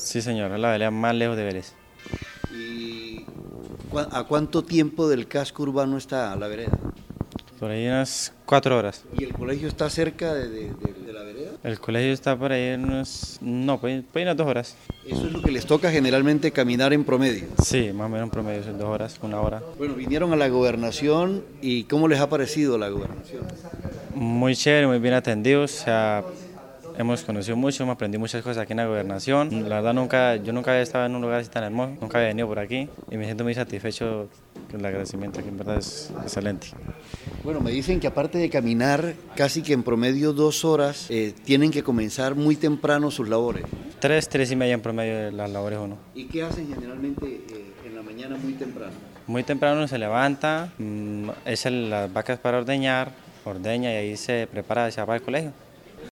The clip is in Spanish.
Sí, señor, es la vereda más lejos de Vélez. ¿Y a cuánto tiempo del casco urbano está la vereda? Por ahí unas 4 horas. ¿Y el colegio está cerca de la vereda? El colegio está por ahí unos, no, por ahí unas 2 horas. Eso es lo que les toca generalmente caminar en promedio. Sí, más o menos en promedio son 2 horas, 1 hora. Bueno, vinieron a la gobernación y ¿cómo les ha parecido la gobernación? Muy chévere, muy bien atendidos. O sea, hemos conocido mucho, hemos aprendido muchas cosas aquí en la gobernación. La verdad, yo nunca había estado en un lugar así tan hermoso, nunca había venido por aquí y me siento muy satisfecho con el agradecimiento, que en verdad es excelente. Bueno, me dicen que aparte de caminar casi que en promedio 2 horas, tienen que comenzar muy temprano sus labores. 3 y media en promedio de las labores uno. ¿Y qué hacen generalmente en la mañana muy temprano? Muy temprano uno se levanta, echa las vacas para ordeñar, ordeña y ahí se prepara, se va para el colegio.